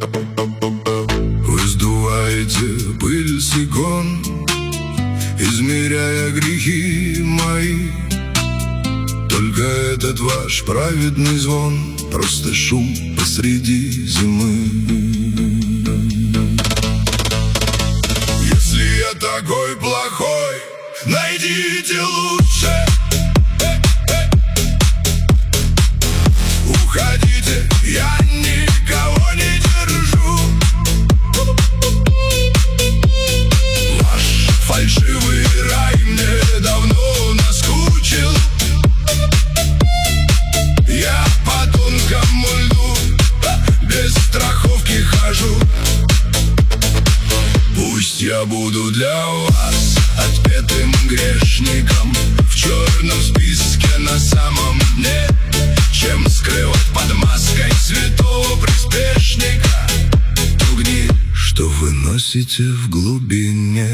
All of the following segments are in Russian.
Вы сдуваете пыль с икон, измеряя грехи мои. Только этот ваш праведный звон — просто шум посреди зимы. Если я такой плохой, найдите лучше. Уходите, я никого не держу. Ваш фальшивый рай мне давно наскучил. Я по тонкому льду без страховки хожу. Пусть я буду для вас отпетым грешником в черном списке на самом дне, чем скрывать под маской святого приспешника ту гниль, что вы носите в глубине.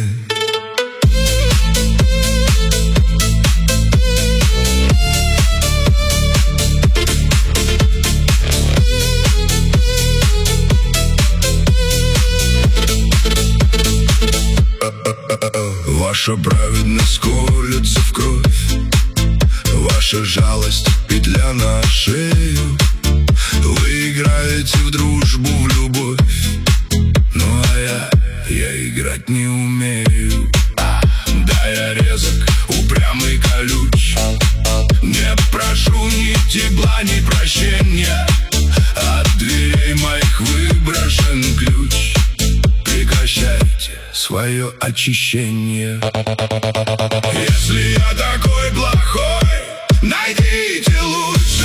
Ваша праведность колется в кровь, ваша жалость — петля на шею. Вы играете в дружбу, в любовь, ну а я играть не умею. Да, я резок, упрямый, колюч, не прошу ни тепла, ни прощения. От дверей моих выброшен ключ. Прекращайте свое очищение. Если я такой плохой, найдите лучше.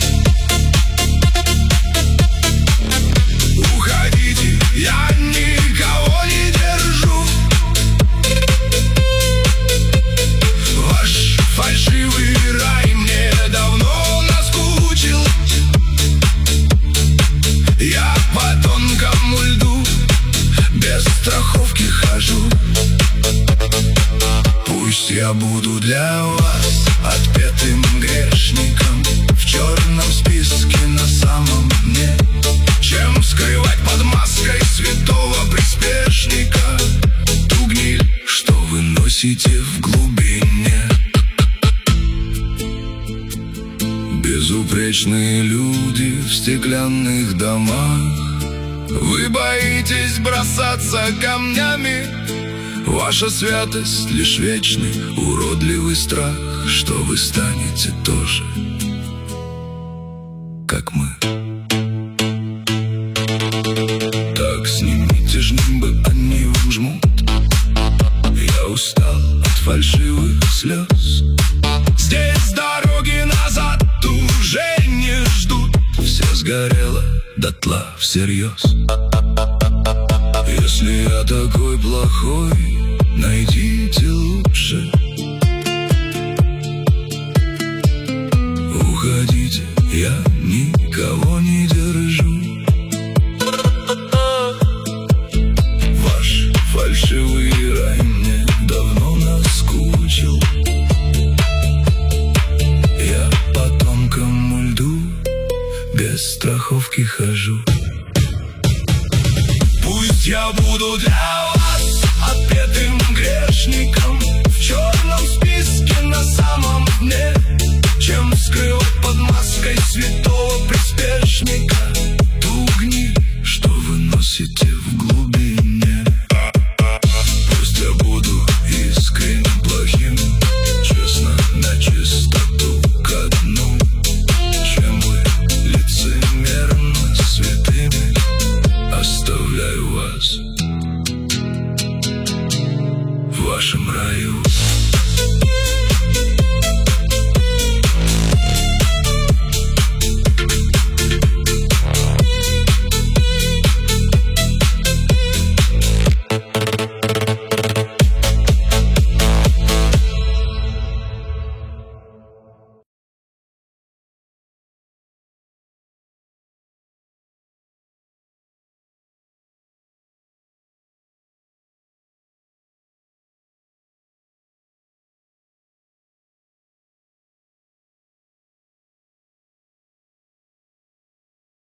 Уходите, я никого не держу. Ваш фальшивый рай мне давно наскучил. Я по тонкому льду без страховки хожу. Пусть я буду для вас отпетым грешником в черном списке на самом дне, чем скрывать под маской святого приспешника ту гниль, что вы носите в глубине. Безупречные люди в стеклянных домах, вы боитесь бросаться камнями. Ваша святость — лишь вечный уродливый страх, что вы станете тоже, как мы. Так снимите ж нимбы, они вам жмут. Я устал от фальшивых слез. Здесь дороги назад уже не ждут. Все сгорело дотла всерьез. Если я такой плохой, найдите лучше. Уходите, я никого не держу. Ваш фальшивый рай мне давно наскучил. Я по тонкому льду без страховки хожу. Пусть я буду для вас отпетым грешником в черном списке на самом дне, чем скрывать под маской святого приспешника ту гниль,